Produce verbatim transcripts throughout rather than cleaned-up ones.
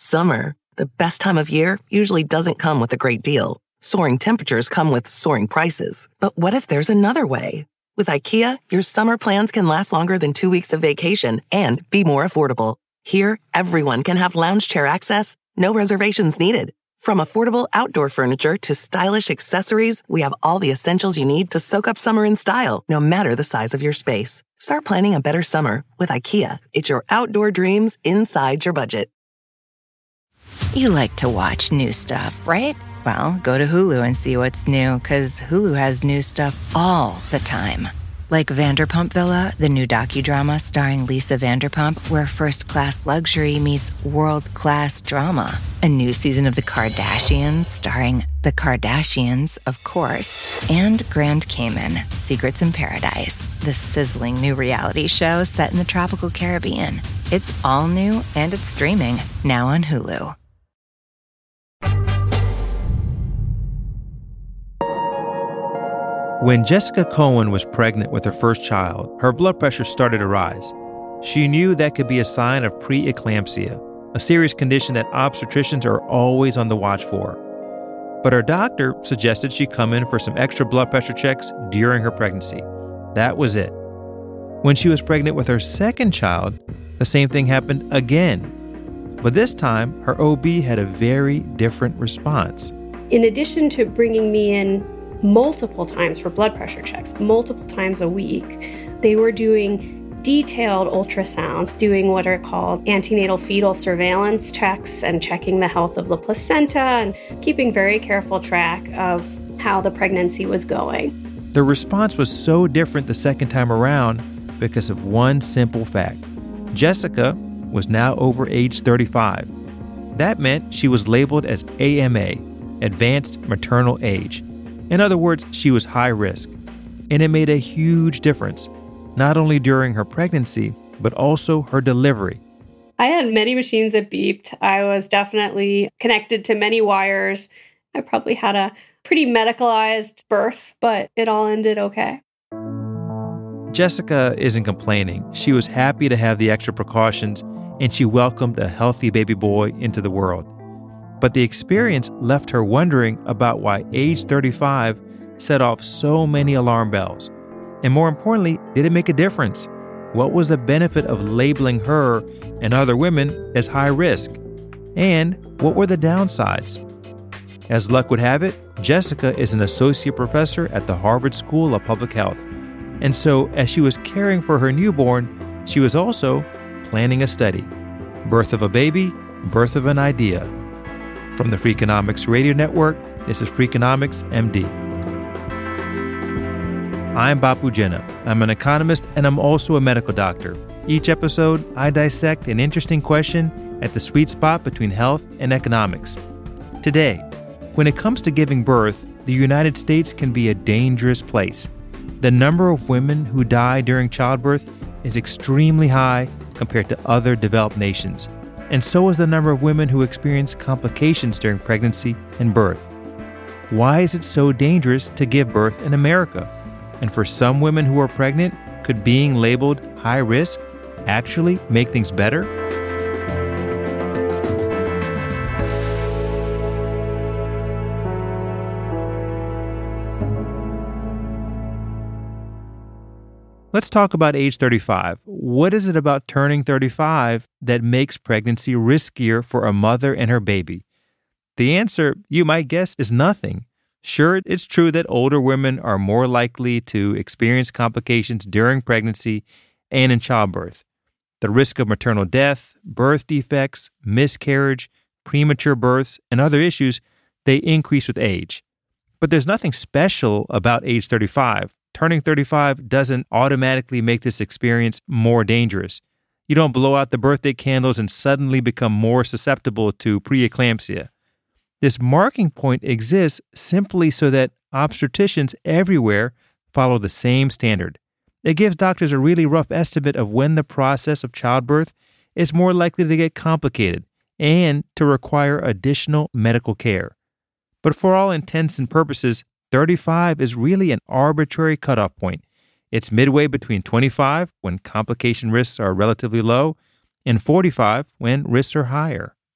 Summer, the best time of year, usually doesn't come with a great deal. Soaring temperatures come with soaring prices. But what if there's another way? With IKEA, your summer plans can last longer than two weeks of vacation and be more affordable. Here, everyone can have lounge chair access, no reservations needed. From affordable outdoor furniture to stylish accessories, we have all the essentials you need to soak up summer in style, no matter the size of your space. Start planning a better summer with IKEA. It's your outdoor dreams inside your budget. You like to watch new stuff, right? Well, go to Hulu and see what's new, because Hulu has new stuff all the time. Like Vanderpump Villa, the new docudrama starring Lisa Vanderpump, where first-class luxury meets world-class drama. A new season of The Kardashians starring The Kardashians, of course. And Grand Cayman, Secrets in Paradise, the sizzling new reality show set in the tropical Caribbean. It's all new and it's streaming now on Hulu. When Jessica Cohen was pregnant with her first child, her blood pressure started to rise. She knew that could be a sign of preeclampsia, a serious condition that obstetricians are always on the watch for. But her doctor suggested she come in for some extra blood pressure checks during her pregnancy. That was it. When she was pregnant with her second child, the same thing happened again. But this time, her O B had a very different response. In addition to bringing me in multiple times for blood pressure checks, multiple times a week, they were doing detailed ultrasounds, doing what are called antenatal fetal surveillance checks and checking the health of the placenta and keeping very careful track of how the pregnancy was going. The response was so different the second time around because of one simple fact. Jessica was now over age thirty-five. That meant she was labeled as A M A, Advanced Maternal Age. In other words, she was high risk. And it made a huge difference, not only during her pregnancy, but also her delivery. I had many machines that beeped. I was definitely connected to many wires. I probably had a pretty medicalized birth, but it all ended okay. Jessica isn't complaining. She was happy to have the extra precautions, and she welcomed a healthy baby boy into the world. But the experience left her wondering about why age thirty-five set off so many alarm bells. And more importantly, did it make a difference? What was the benefit of labeling her and other women as high risk? And what were the downsides? As luck would have it, Jessica is an associate professor at the Harvard School of Public Health. And so, as she was caring for her newborn, she was also planning a study. Birth of a baby, birth of an idea. From the Freakonomics Radio Network, this is Freakonomics M D. I'm Bapu Jena. I'm an economist and I'm also a medical doctor. Each episode, I dissect an interesting question at the sweet spot between health and economics. Today, when it comes to giving birth, the United States can be a dangerous place. The number of women who die during childbirth is extremely high compared to other developed nations. And so is the number of women who experience complications during pregnancy and birth. Why is it so dangerous to give birth in America? And for some women who are pregnant, could being labeled high risk actually make things better? Let's talk about age thirty-five. What is it about turning thirty-five that makes pregnancy riskier for a mother and her baby? The answer, you might guess, is nothing. Sure, it's true that older women are more likely to experience complications during pregnancy and in childbirth. The risk of maternal death, birth defects, miscarriage, premature births, and other issues, they increase with age. But there's nothing special about age thirty-five. Turning thirty-five doesn't automatically make this experience more dangerous. You don't blow out the birthday candles and suddenly become more susceptible to preeclampsia. This marking point exists simply so that obstetricians everywhere follow the same standard. It gives doctors a really rough estimate of when the process of childbirth is more likely to get complicated and to require additional medical care. But for all intents and purposes, thirty-five is really an arbitrary cutoff point. It's midway between twenty-five, when complication risks are relatively low, and forty-five, when risks are higher.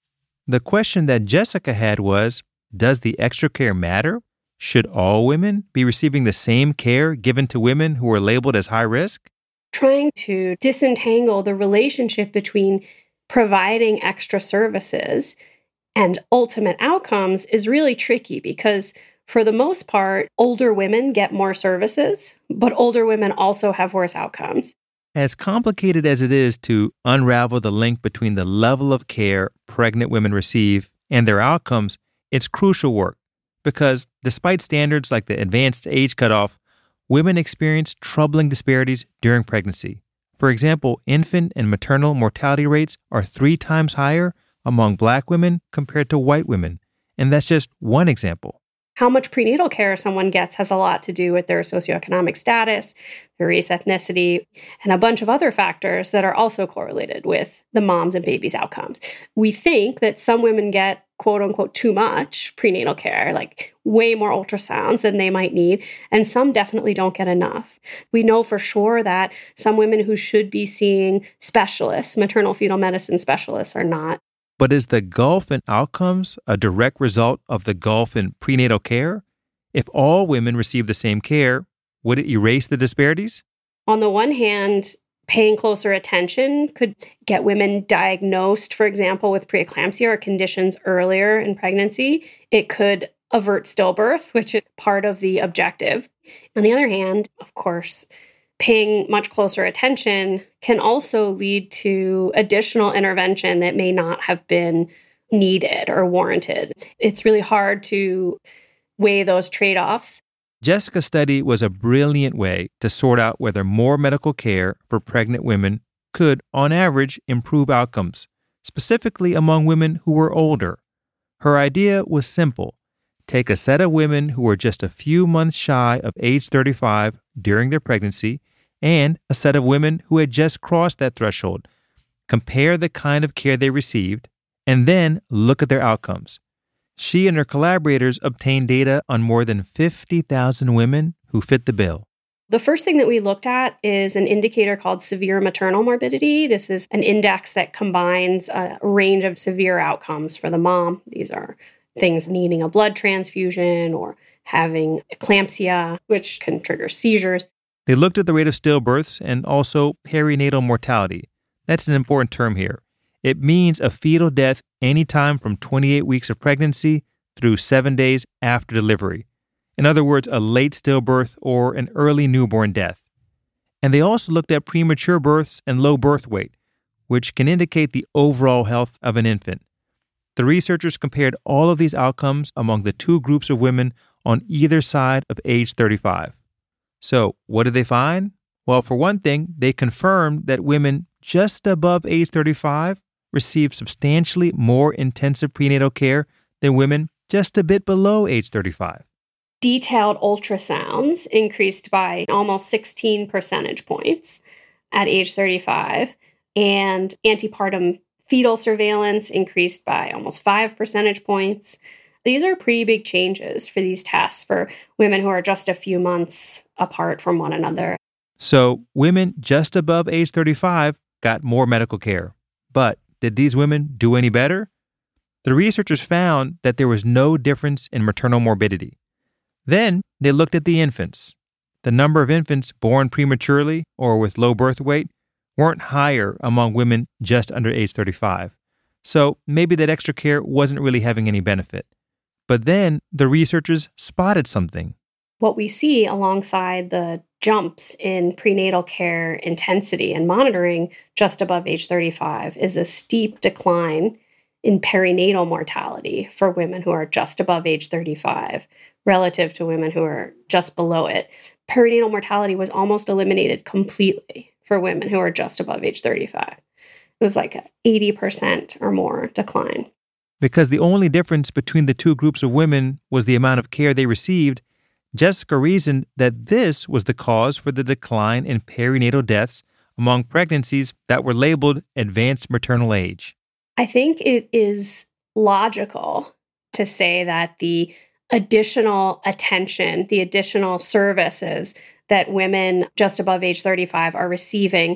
The question that Jessica had was, does the extra care matter? Should all women be receiving the same care given to women who are labeled as high risk? Trying to disentangle the relationship between providing extra services and ultimate outcomes is really tricky because for the most part, older women get more services, but older women also have worse outcomes. As complicated as it is to unravel the link between the level of care pregnant women receive and their outcomes, it's crucial work because despite standards like the advanced age cutoff, women experience troubling disparities during pregnancy. For example, infant and maternal mortality rates are three times higher among Black women compared to white women, and that's just one example. How much prenatal care someone gets has a lot to do with their socioeconomic status, their race, ethnicity, and a bunch of other factors that are also correlated with the mom's and baby's outcomes. We think that some women get quote unquote too much prenatal care, like way more ultrasounds than they might need, and some definitely don't get enough. We know for sure that some women who should be seeing specialists, maternal fetal medicine specialists, are not. But is the gulf in outcomes a direct result of the gulf in prenatal care? If all women receive the same care, would it erase the disparities? On the one hand, paying closer attention could get women diagnosed, for example, with preeclampsia or conditions earlier in pregnancy. It could avert stillbirth, which is part of the objective. On the other hand, of course, paying much closer attention can also lead to additional intervention that may not have been needed or warranted. It's really hard to weigh those trade-offs. Jessica's study was a brilliant way to sort out whether more medical care for pregnant women could, on average, improve outcomes, specifically among women who were older. Her idea was simple. Take a set of women who were just a few months shy of age thirty-five during their pregnancy and a set of women who had just crossed that threshold. Compare the kind of care they received, and then look at their outcomes. She and her collaborators obtained data on more than fifty thousand women who fit the bill. The first thing that we looked at is an indicator called severe maternal morbidity. This is an index that combines a range of severe outcomes for the mom. These are things needing a blood transfusion or having eclampsia, which can trigger seizures. They looked at the rate of stillbirths and also perinatal mortality. That's an important term here. It means a fetal death anytime from twenty-eight weeks of pregnancy through seven days after delivery. In other words, a late stillbirth or an early newborn death. And they also looked at premature births and low birth weight, which can indicate the overall health of an infant. The researchers compared all of these outcomes among the two groups of women on either side of age thirty-five. So, what did they find? Well, for one thing, they confirmed that women just above age thirty-five received substantially more intensive prenatal care than women just a bit below age thirty-five. Detailed ultrasounds increased by almost sixteen percentage points at age thirty-five, and antepartum fetal surveillance increased by almost five percentage points. These are pretty big changes for these tests for women who are just a few months apart from one another. So women just above age thirty-five got more medical care. But did these women do any better? The researchers found that there was no difference in maternal morbidity. Then they looked at the infants. The number of infants born prematurely or with low birth weight weren't higher among women just under age thirty-five. So maybe that extra care wasn't really having any benefit. But then the researchers spotted something. What we see alongside the jumps in prenatal care intensity and monitoring just above age thirty-five is a steep decline in perinatal mortality for women who are just above age thirty-five relative to women who are just below it. Perinatal mortality was almost eliminated completely for women who are just above age thirty-five. It was like an eighty percent or more decline. Because the only difference between the two groups of women was the amount of care they received, Jessica reasoned that this was the cause for the decline in perinatal deaths among pregnancies that were labeled advanced maternal age. I think it is logical to say that the additional attention, the additional services that women just above age thirty-five are receiving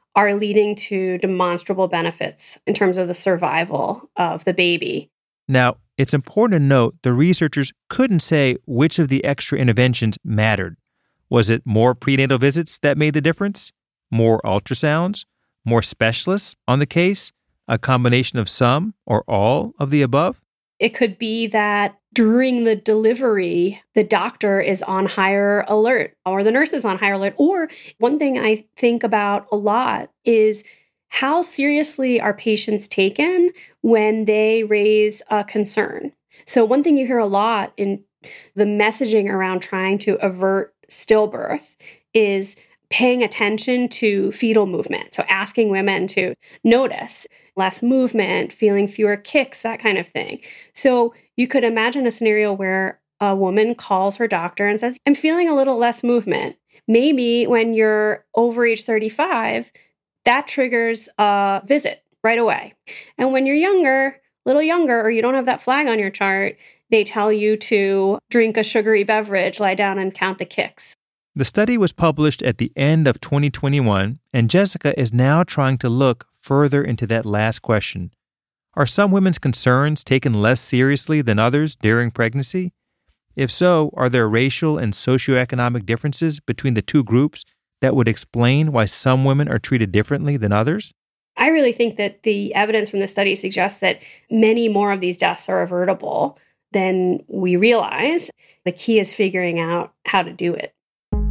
are leading to demonstrable benefits in terms of the survival of the baby. Now, it's important to note the researchers couldn't say which of the extra interventions mattered. Was it more prenatal visits that made the difference? More ultrasounds? More specialists on the case? A combination of some or all of the above? It could be that during the delivery, the doctor is on higher alert or the nurse is on higher alert. Or one thing I think about a lot is how seriously are patients taken when they raise a concern? So one thing you hear a lot in the messaging around trying to avert stillbirth is paying attention to fetal movement. So asking women to notice less movement, feeling fewer kicks, that kind of thing. So you could imagine a scenario where a woman calls her doctor and says, I'm feeling a little less movement. Maybe when you're over age thirty-five, that triggers a visit right away. And when you're younger, a little younger, or you don't have that flag on your chart, they tell you to drink a sugary beverage, lie down and count the kicks. The study was published at the end of twenty twenty-one, and Jessica is now trying to look further into that last question. Are some women's concerns taken less seriously than others during pregnancy? If so, are there racial and socioeconomic differences between the two groups that would explain why some women are treated differently than others? I really think that the evidence from the study suggests that many more of these deaths are avertable than we realize. The key is figuring out how to do it.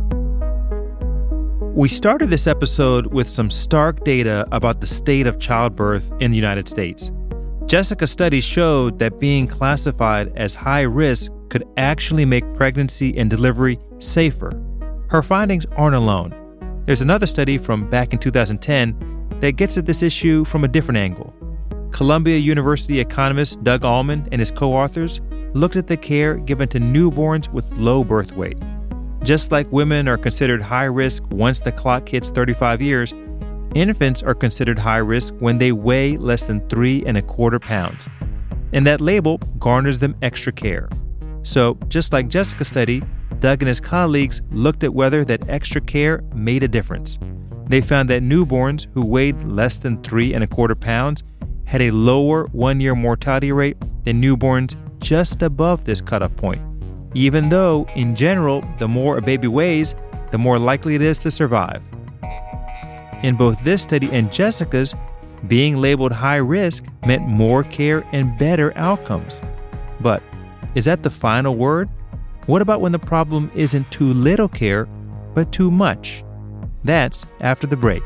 We started this episode with some stark data about the state of childbirth in the United States. Jessica's study showed that being classified as high risk could actually make pregnancy and delivery safer. Her findings aren't alone. There's another study from back in two thousand ten that gets at this issue from a different angle. Columbia University economist Doug Allman and his co-authors looked at the care given to newborns with low birth weight. Just like women are considered high risk once the clock hits thirty-five years, infants are considered high risk when they weigh less than three and a quarter pounds. And that label garners them extra care. So, just like Jessica's study, Doug and his colleagues looked at whether that extra care made a difference. They found that newborns who weighed less than three and a quarter pounds had a lower one-year mortality rate than newborns just above this cutoff point, even though, in general, the more a baby weighs, the more likely it is to survive. In both this study and Jessica's, being labeled high risk meant more care and better outcomes. But is that the final word? What about when the problem isn't too little care, but too much? That's after the break.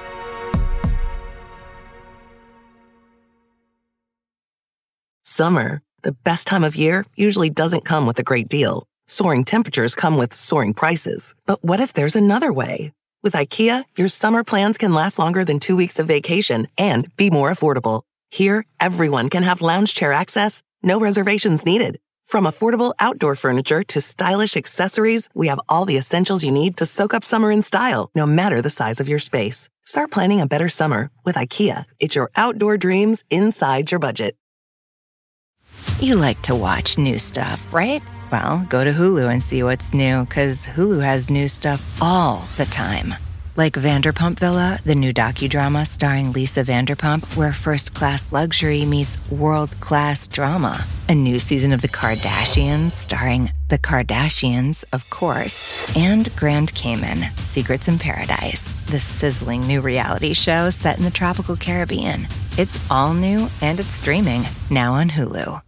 Summer, the best time of year, usually doesn't come with a great deal. Soaring temperatures come with soaring prices. But what if there's another way? With IKEA, your summer plans can last longer than two weeks of vacation and be more affordable. Here, everyone can have lounge chair access, no reservations needed. From affordable outdoor furniture to stylish accessories, we have all the essentials you need to soak up summer in style, no matter the size of your space. Start planning a better summer with IKEA. It's your outdoor dreams inside your budget. You like to watch new stuff, right? Well, go to Hulu and see what's new, because Hulu has new stuff all the time. Like Vanderpump Villa, the new docudrama starring Lisa Vanderpump, where first-class luxury meets world-class drama. A new season of The Kardashians starring The Kardashians, of course. And Grand Cayman, Secrets in Paradise, the sizzling new reality show set in the tropical Caribbean. It's all new and it's streaming now on Hulu.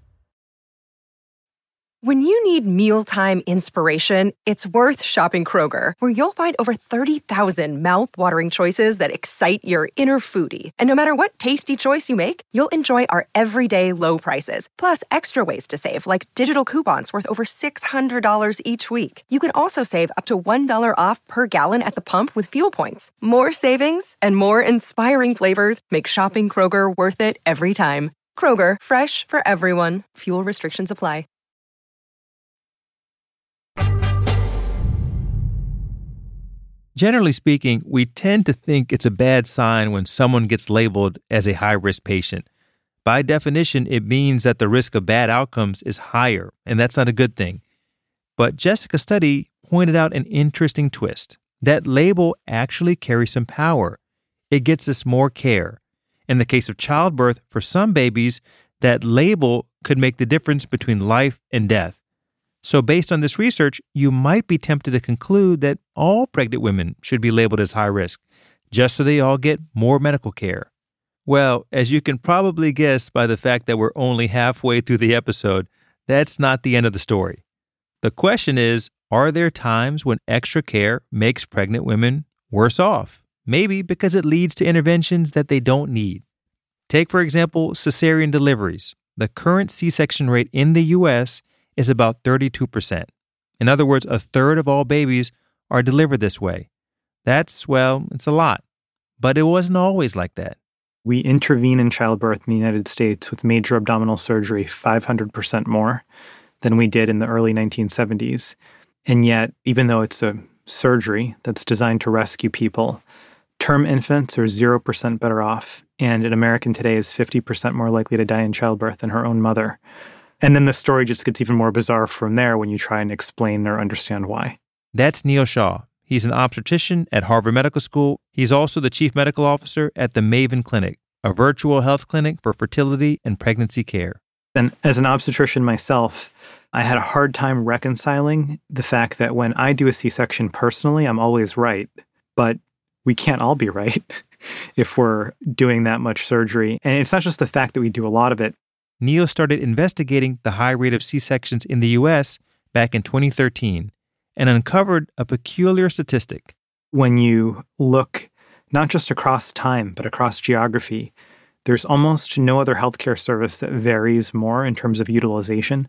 When you need mealtime inspiration, it's worth shopping Kroger, where you'll find over thirty thousand mouth-watering choices that excite your inner foodie. And no matter what tasty choice you make, you'll enjoy our everyday low prices, plus extra ways to save, like digital coupons worth over six hundred dollars each week. You can also save up to one dollar off per gallon at the pump with fuel points. More savings and more inspiring flavors make shopping Kroger worth it every time. Kroger, fresh for everyone. Fuel restrictions apply. Generally speaking, we tend to think it's a bad sign when someone gets labeled as a high-risk patient. By definition, it means that the risk of bad outcomes is higher, and that's not a good thing. But Jessica's study pointed out an interesting twist. That label actually carries some power. it gets us more care. In the case of childbirth, for some babies, that label could make the difference between life and death. So based on this research, you might be tempted to conclude that all pregnant women should be labeled as high risk, just so they all get more medical care. Well, as you can probably guess by the fact that we're only halfway through the episode, that's not the end of the story. The question is, are there times when extra care makes pregnant women worse off? Maybe because it leads to interventions that they don't need. Take, for example, cesarean deliveries. The current C-section rate in the U S is about thirty-two percent. In other words, a third of all babies are delivered this way. That's, well, it's a lot. But it wasn't always like that. We intervene in childbirth in the United States with major abdominal surgery five hundred percent more than we did in the early nineteen seventies. And yet, even though it's a surgery that's designed to rescue people, term infants are zero percent better off, and an American today is fifty percent more likely to die in childbirth than her own mother. And then the story just gets even more bizarre from there when you try and explain or understand why. That's Neil Shaw. He's an obstetrician at Harvard Medical School. He's also the chief medical officer at the Maven Clinic, a virtual health clinic for fertility and pregnancy care. And as an obstetrician myself, I had a hard time reconciling the fact that when I do a C-section personally, I'm always right. But we can't all be right if we're doing that much surgery. And it's not just the fact that we do a lot of it. Neil started investigating the high rate of C-sections in the U S back in twenty thirteen and uncovered a peculiar statistic. When you look not just across time, but across geography, there's almost no other healthcare service that varies more in terms of utilization.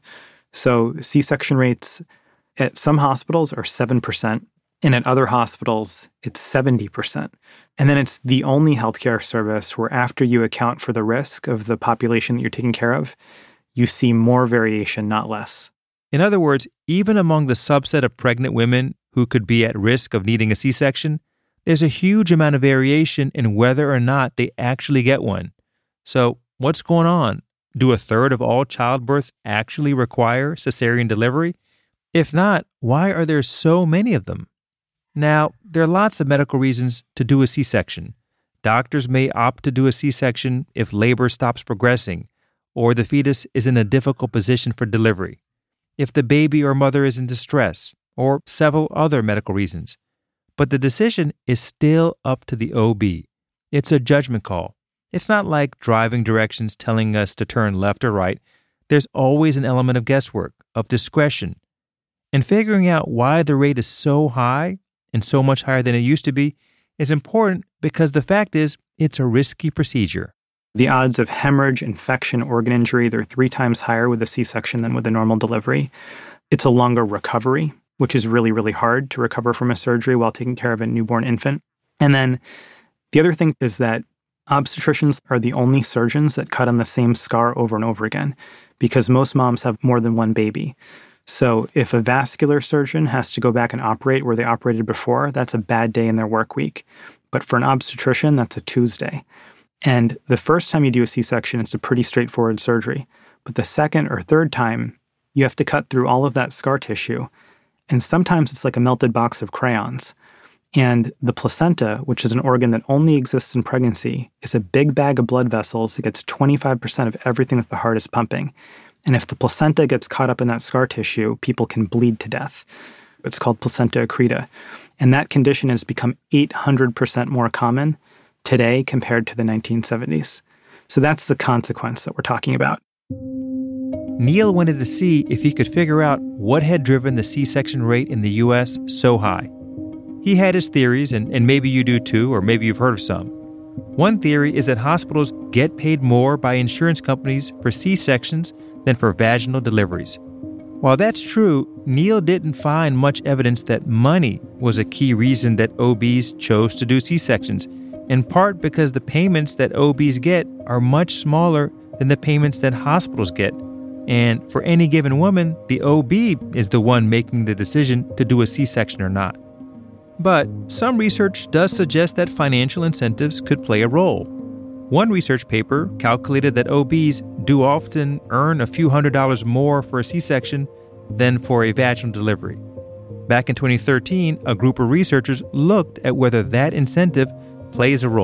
So C-section rates at some hospitals are seven percent, and at other hospitals, it's seventy percent. And then it's the only healthcare service where after you account for the risk of the population that you're taking care of, you see more variation, not less. In other words, even among the subset of pregnant women who could be at risk of needing a C-section, there's a huge amount of variation in whether or not they actually get one. So what's going on? Do a third of all childbirths actually require cesarean delivery? If not, why are there so many of them? Now, there are lots of medical reasons to do a C-section. Doctors may opt to do a C-section if labor stops progressing or the fetus is in a difficult position for delivery, if the baby or mother is in distress, or several other medical reasons. But the decision is still up to the O B. It's a judgment call. It's not like driving directions telling us to turn left or right. There's always an element of guesswork, of discretion. And figuring out why the rate is so high, and so much higher than it used to be, is important because the fact is, it's a risky procedure. The odds of hemorrhage, infection, organ injury, they're three times higher with a C-section than with a normal delivery. It's a longer recovery, which is really, really hard to recover from a surgery while taking care of a newborn infant. And then the other thing is that obstetricians are the only surgeons that cut on the same scar over and over again, because most moms have more than one baby. So if a vascular surgeon has to go back and operate where they operated before, that's a bad day in their work week. But for an obstetrician, that's a Tuesday. And the first time you do a C-section, it's a pretty straightforward surgery. But the second or third time, you have to cut through all of that scar tissue. And sometimes it's like a melted box of crayons. And the placenta, which is an organ that only exists in pregnancy, is a big bag of blood vessels that gets twenty-five percent of everything that the heart is pumping. And if the placenta gets caught up in that scar tissue, people can bleed to death. It's called placenta accreta. And that condition has become eight hundred percent more common today compared to the nineteen seventies. So that's the consequence that we're talking about. Neil wanted to see if he could figure out what had driven the C-section rate in the U S so high. He had his theories, and, and maybe you do too, or maybe you've heard of some. One theory is that hospitals get paid more by insurance companies for C-sections than for vaginal deliveries. While that's true, Neil didn't find much evidence that money was a key reason that O Bs chose to do C-sections, in part because the payments that O Bs get are much smaller than the payments that hospitals get. And for any given woman, the O B is the one making the decision to do a C-section or not. But some research does suggest that financial incentives could play a role. One research paper calculated that O Bs do often earn a few hundred dollars more for a C-section than for a vaginal delivery. Back in twenty thirteen, a group of researchers looked at whether that incentive plays a role.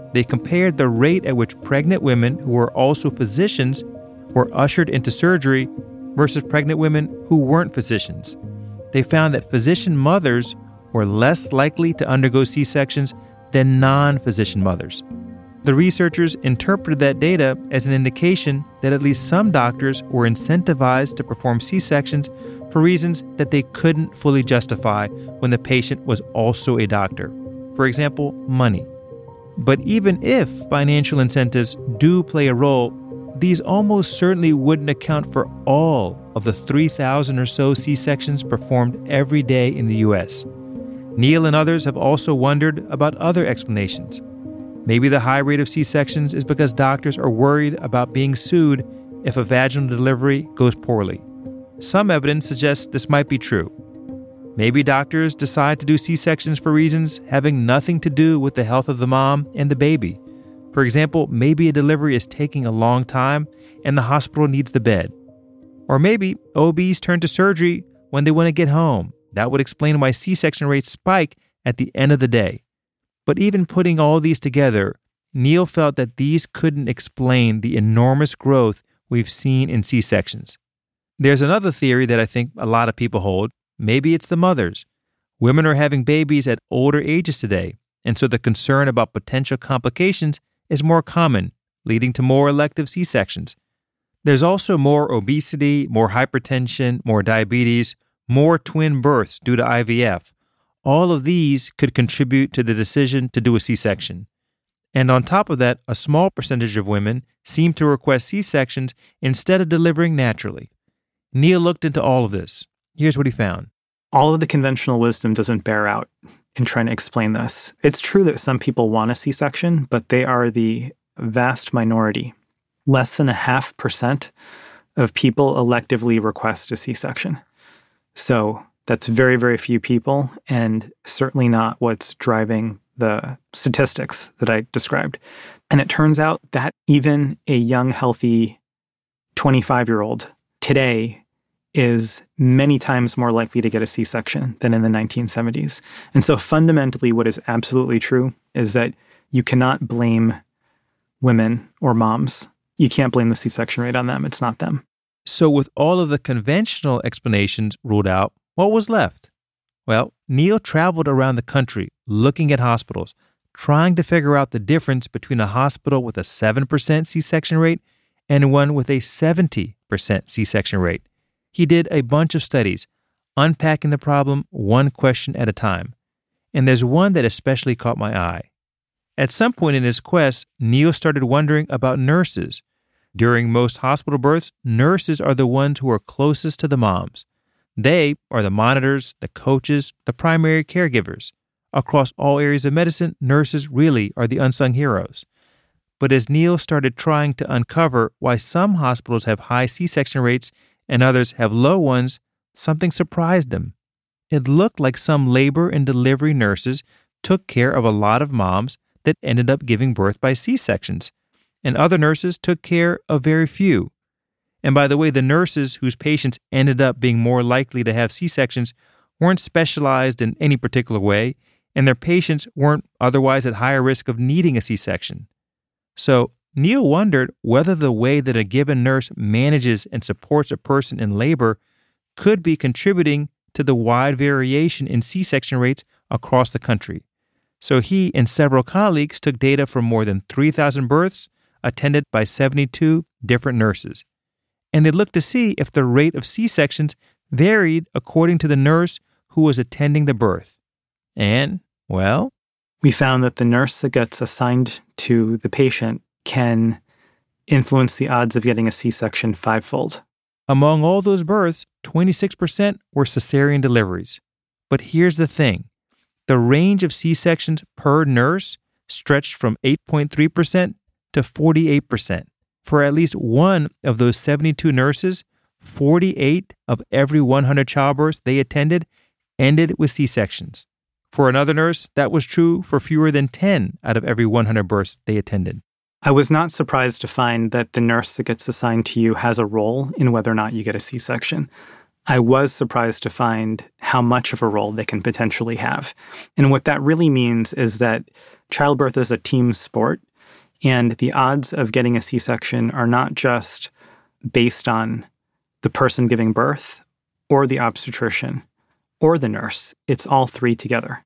they compared the rate at which pregnant women who were also physicians were ushered into surgery versus pregnant women who weren't physicians. They found that physician mothers were less likely to undergo C-sections than non-physician mothers. The researchers interpreted that data as an indication that at least some doctors were incentivized to perform C-sections for reasons that they couldn't fully justify when the patient was also a doctor. For example, money. But even if financial incentives do play a role, these almost certainly wouldn't account for all of the three thousand or so C-sections performed every day in the U S. Neil and others have also wondered about other explanations. Maybe the high rate of C-sections is because doctors are worried about being sued if a vaginal delivery goes poorly. Some evidence suggests this might be true. Maybe doctors decide to do C-sections for reasons having nothing to do with the health of the mom and the baby. For example, maybe a delivery is taking a long time and the hospital needs the bed. Or maybe O Bs turn to surgery when they want to get home. That would explain why C-section rates spike at the end of the day. But even putting all these together, Neil felt that these couldn't explain the enormous growth we've seen in C-sections. There's another theory that I think a lot of people hold. Maybe it's the mothers. Women are having babies at older ages today, and so the concern about potential complications is more common, leading to more elective C-sections. There's also more obesity, more hypertension, more diabetes, more twin births due to I V F. All of these could contribute to the decision to do a C-section. And on top of that, a small percentage of women seem to request C-sections instead of delivering naturally. Neil looked into all of this. Here's what he found. All of the conventional wisdom doesn't bear out in trying to explain this. It's true that some people want a C-section, but they are the vast minority. Less than a half percent of people electively request a C-section. So that's very, very few people, and certainly not what's driving the statistics that I described. And it turns out that even a young, healthy twenty-five-year-old today is many times more likely to get a C-section than in the nineteen seventies. And so fundamentally, what is absolutely true is that you cannot blame women or moms. You can't blame the C-section rate on them. It's not them. So with all of the conventional explanations ruled out, what was left? Well, Neil traveled around the country looking at hospitals, trying to figure out the difference between a hospital with a seven percent C-section rate and one with a seventy percent C-section rate. He did a bunch of studies, unpacking the problem one question at a time. And there's one that especially caught my eye. At some point in his quest, Neil started wondering about nurses. During most hospital births, nurses are the ones who are closest to the moms. They are the monitors, the coaches, the primary caregivers. Across all areas of medicine, nurses really are the unsung heroes. But as Neil started trying to uncover why some hospitals have high C-section rates and others have low ones, something surprised him. It looked like some labor and delivery nurses took care of a lot of moms that ended up giving birth by C-sections, and other nurses took care of very few. And by the way, the nurses whose patients ended up being more likely to have C-sections weren't specialized in any particular way, and their patients weren't otherwise at higher risk of needing a C-section. So Neil wondered whether the way that a given nurse manages and supports a person in labor could be contributing to the wide variation in C-section rates across the country. So he and several colleagues took data from more than three thousand births attended by seventy-two different nurses. And they looked to see if the rate of C-sections varied according to the nurse who was attending the birth. And, well, we found that the nurse that gets assigned to the patient can influence the odds of getting a C-section fivefold. Among all those births, twenty-six percent were cesarean deliveries. But here's the thing. The range of C-sections per nurse stretched from eight point three percent to forty-eight percent. For at least one of those seventy-two nurses, forty-eight of every one hundred childbirths they attended ended with C-sections. For another nurse, that was true for fewer than ten out of every one hundred births they attended. I was not surprised to find that the nurse that gets assigned to you has a role in whether or not you get a C-section. I was surprised to find how much of a role they can potentially have. And what that really means is that childbirth is a team sport, and the odds of getting a C-section are not just based on the person giving birth or the obstetrician or the nurse. It's all three together.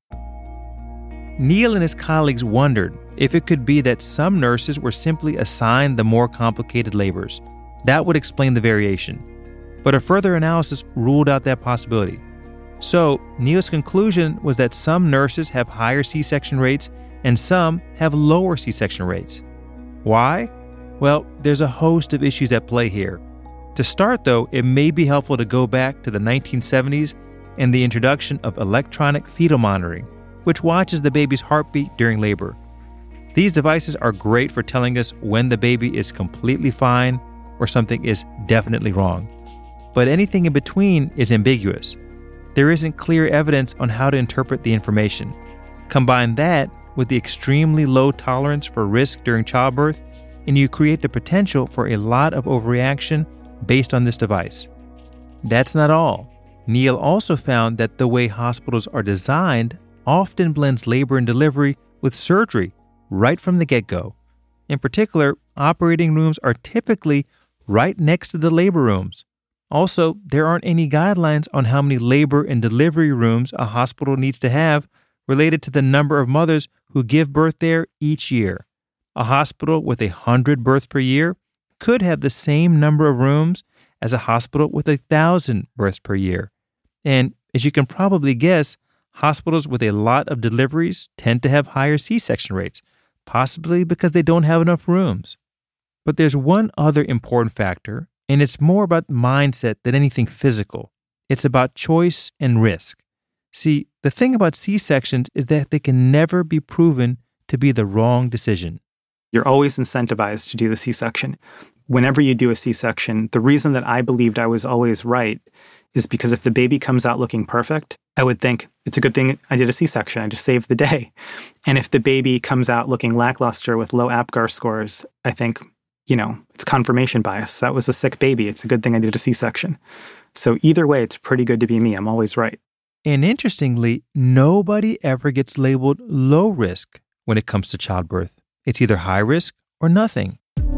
Neil and his colleagues wondered if it could be that some nurses were simply assigned the more complicated labors. That would explain the variation. But a further analysis ruled out that possibility. So, Neil's conclusion was that some nurses have higher C-section rates and some have lower C-section rates. Why? Well, there's a host of issues at play here. To start, though, it may be helpful to go back to the nineteen seventies and the introduction of electronic fetal monitoring, which watches the baby's heartbeat during labor. These devices are great for telling us when the baby is completely fine or something is definitely wrong. But anything in between is ambiguous. There isn't clear evidence on how to interpret the information. Combine that with the extremely low tolerance for risk during childbirth, and you create the potential for a lot of overreaction based on this device. That's not all. Neil also found that the way hospitals are designed often blends labor and delivery with surgery right from the get-go. In particular, operating rooms are typically right next to the labor rooms. Also, there aren't any guidelines on how many labor and delivery rooms a hospital needs to have related to the number of mothers who give birth there each year. A hospital with a hundred births per year could have the same number of rooms as a hospital with a thousand births per year. And as you can probably guess, hospitals with a lot of deliveries tend to have higher C-section rates, possibly because they don't have enough rooms. But there's one other important factor, and it's more about mindset than anything physical. It's about choice and risk. See, the thing about C-sections is that they can never be proven to be the wrong decision. You're always incentivized to do the C-section. Whenever you do a C-section, the reason that I believed I was always right is because if the baby comes out looking perfect, I would think, it's a good thing I did a C-section. I just saved the day. And if the baby comes out looking lackluster with low APGAR scores, I think, you know, it's confirmation bias. That was a sick baby. It's a good thing I did a C-section. So either way, it's pretty good to be me. I'm always right. And interestingly, nobody ever gets labeled low risk when it comes to childbirth. It's either high risk or nothing.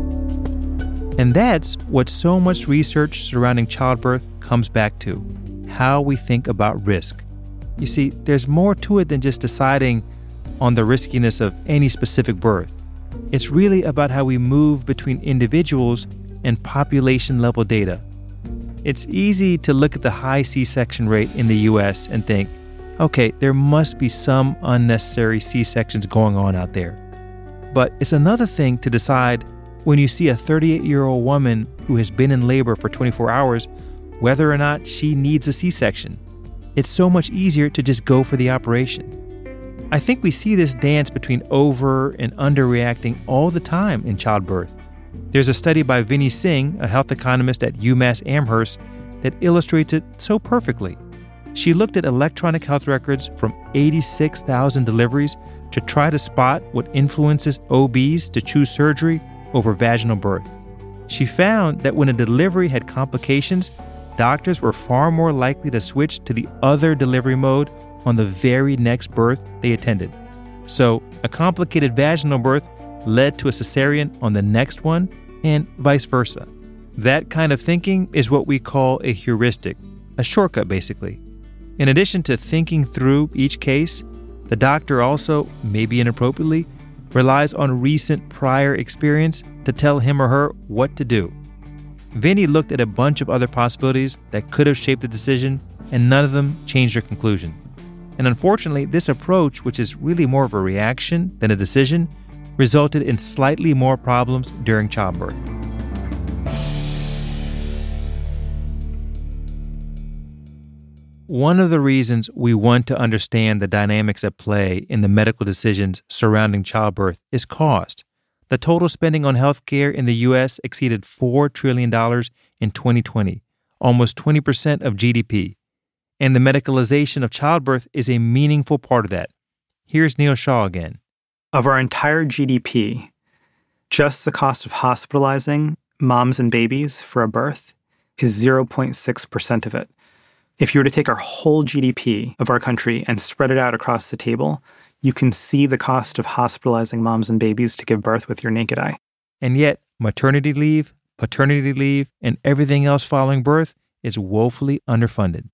And that's what so much research surrounding childbirth comes back to, how we think about risk. You see, there's more to it than just deciding on the riskiness of any specific birth. It's really about how we move between individuals and population-level data. It's easy to look at the high C-section rate in the U S and think, okay, there must be some unnecessary C-sections going on out there. But it's another thing to decide when you see a thirty-eight-year-old woman who has been in labor for twenty-four hours, whether or not she needs a C-section. It's so much easier to just go for the operation. I think we see this dance between over and underreacting all the time in childbirth. There's a study by Vinny Singh, a health economist at UMass Amherst, that illustrates it so perfectly. She looked at electronic health records from eighty-six thousand deliveries to try to spot what influences O Bs to choose surgery over vaginal birth. She found that when a delivery had complications, doctors were far more likely to switch to the other delivery mode on the very next birth they attended. So, a complicated vaginal birth led to a cesarean on the next one, and vice versa. That kind of thinking is what we call a heuristic, a shortcut basically. In addition to thinking through each case, the doctor also, maybe inappropriately, relies on recent prior experience to tell him or her what to do. Vinny looked at a bunch of other possibilities that could have shaped the decision, and none of them changed her conclusion. And unfortunately, this approach, which is really more of a reaction than a decision, resulted in slightly more problems during childbirth. One of the reasons we want to understand the dynamics at play in the medical decisions surrounding childbirth is cost. The total spending on healthcare in the U S exceeded four trillion dollars in twenty twenty, almost twenty percent of G D P. And the medicalization of childbirth is a meaningful part of that. Here's Neil Shaw again. Of our entire G D P, just the cost of hospitalizing moms and babies for a birth is zero point six percent of it. If you were to take our whole G D P of our country and spread it out across the table, you can see the cost of hospitalizing moms and babies to give birth with your naked eye. And yet, maternity leave, paternity leave, and everything else following birth is woefully underfunded.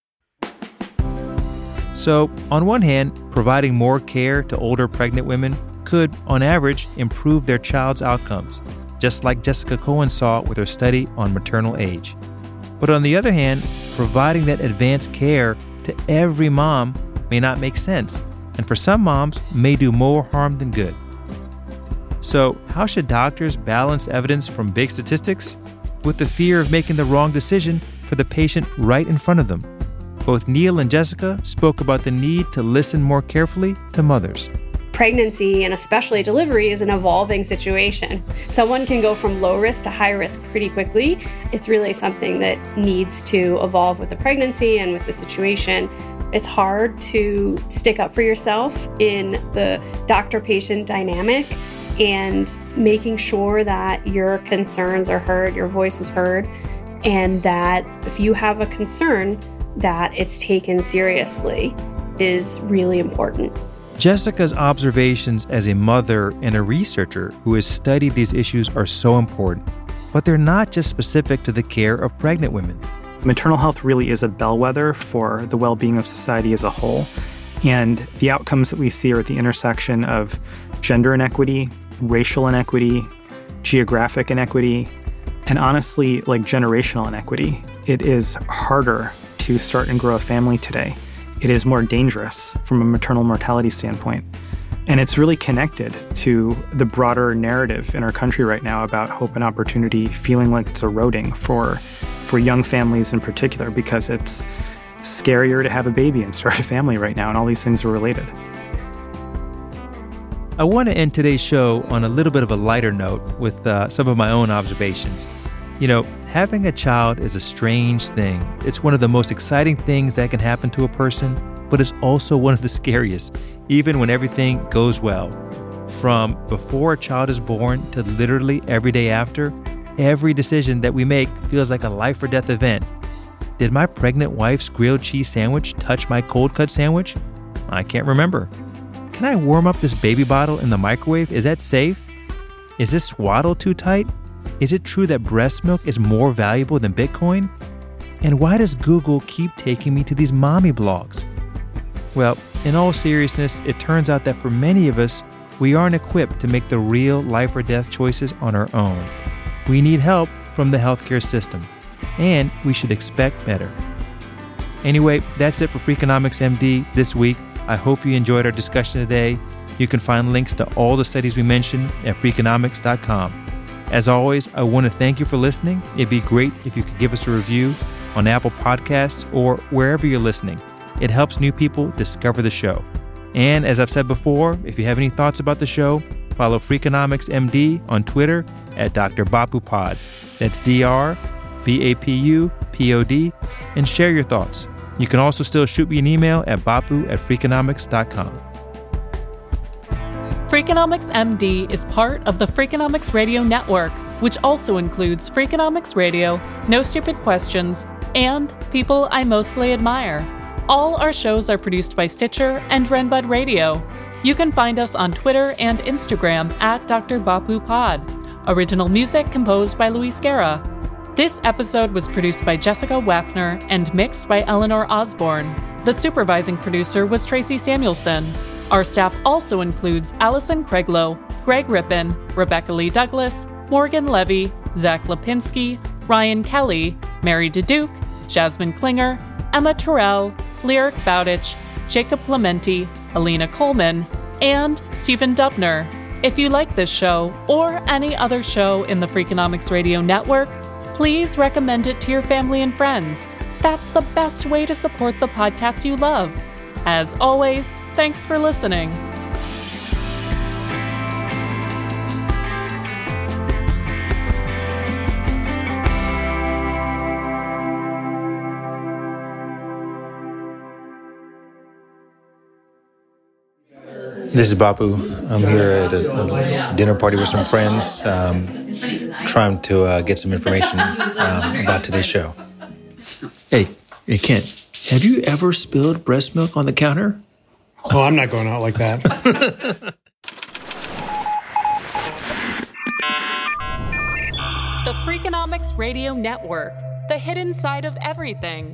So, on one hand, providing more care to older pregnant women could, on average, improve their child's outcomes, just like Jessica Cohen saw with her study on maternal age. But on the other hand, providing that advanced care to every mom may not make sense, and for some moms may do more harm than good. So, how should doctors balance evidence from big statistics with the fear of making the wrong decision for the patient right in front of them? Both Neil and Jessica spoke about the need to listen more carefully to mothers. Pregnancy, and especially delivery, is an evolving situation. Someone can go from low risk to high risk pretty quickly. It's really something that needs to evolve with the pregnancy and with the situation. It's hard to stick up for yourself in the doctor-patient dynamic and making sure that your concerns are heard, your voice is heard, and that if you have a concern, that it's taken seriously is really important. Jessica's observations as a mother and a researcher who has studied these issues are so important, but they're not just specific to the care of pregnant women. Maternal health really is a bellwether for the well-being of society as a whole, and the outcomes that we see are at the intersection of gender inequity, racial inequity, geographic inequity, and honestly, like generational inequity. It is harder to start and grow a family today. It is more dangerous from a maternal mortality standpoint. And it's really connected to the broader narrative in our country right now about hope and opportunity feeling like it's eroding for, for young families in particular, because it's scarier to have a baby and start a family right now, and all these things are related. I want to end today's show on a little bit of a lighter note with uh, some of my own observations. You know, having a child is a strange thing. It's one of the most exciting things that can happen to a person, but it's also one of the scariest, even when everything goes well. From before a child is born to literally every day after, every decision that we make feels like a life or death event. Did my pregnant wife's grilled cheese sandwich touch my cold cut sandwich? I can't remember. Can I warm up this baby bottle in the microwave? Is that safe? Is this swaddle too tight? Is it true that breast milk is more valuable than Bitcoin? And why does Google keep taking me to these mommy blogs? Well, in all seriousness, it turns out that for many of us, we aren't equipped to make the real life or death choices on our own. We need help from the healthcare system, and we should expect better. Anyway, that's it for Freakonomics M D this week. I hope you enjoyed our discussion today. You can find links to all the studies we mentioned at freakonomics dot com. As always, I want to thank you for listening. It'd be great if you could give us a review on Apple Podcasts or wherever you're listening. It helps new people discover the show. And as I've said before, if you have any thoughts about the show, follow Freakonomics M D on Twitter at Doctor Bapu Pod. That's D R B A P U P O D, and share your thoughts. You can also still shoot me an email at bapu at freakonomics dot com. Freakonomics M D is part of the Freakonomics Radio Network, which also includes Freakonomics Radio, No Stupid Questions, and People I Mostly Admire. All our shows are produced by Stitcher and Renbud Radio. You can find us on Twitter and Instagram at Doctor Bapu Pod. Original music composed by Luis Guerra. This episode was produced by Jessica Wapner and mixed by Eleanor Osborne. The supervising producer was Tracy Samuelson. Our staff also includes Allison Craiglow, Greg Rippin, Rebecca Lee Douglas, Morgan Levy, Zach Lipinski, Ryan Kelly, Mary DeDuke, Jasmine Klinger, Emma Terrell, Lyric Bowditch, Jacob Clementi, Alina Coleman, and Stephen Dubner. If you like this show or any other show in the Freakonomics Radio Network, please recommend it to your family and friends. That's the best way to support the podcast you love. As always, thanks for listening. This is Bapu. I'm here at a, a dinner party with some friends, um, trying to uh, get some information um, about today's show. Hey, hey, Kent. Have you ever spilled breast milk on the counter? Oh, I'm not going out like that. The Freakonomics Radio Network, the hidden side of everything.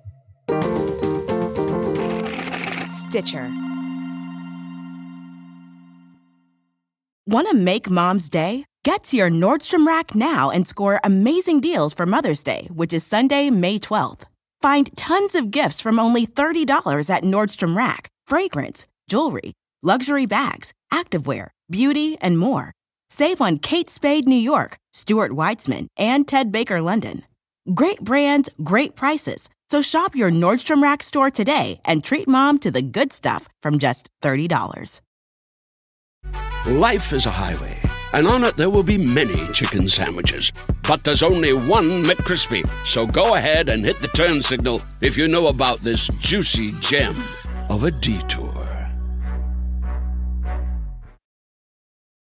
Stitcher. Want to make Mom's day? Get to your Nordstrom Rack now and score amazing deals for Mother's Day, which is Sunday, May twelfth. Find tons of gifts from only thirty dollars at Nordstrom Rack. Fragrance, jewelry, luxury bags, activewear, beauty, and more. Save on Kate Spade New York, Stuart Weitzman, and Ted Baker London. Great brands, great prices. So shop your Nordstrom Rack store today and treat Mom to the good stuff from just thirty dollars. Life is a highway, and on it there will be many chicken sandwiches. But there's only one McCrispy. So go ahead and hit the turn signal if you know about this juicy gem of a detour.